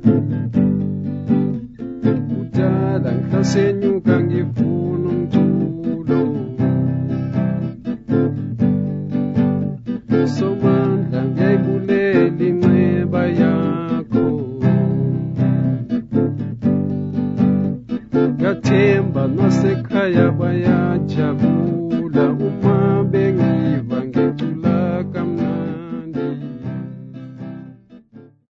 Udala ngihlasenyuka ngifuna umculo, Somandla ngiyayibulela inxeba yakho, Ngathemba nasekhaya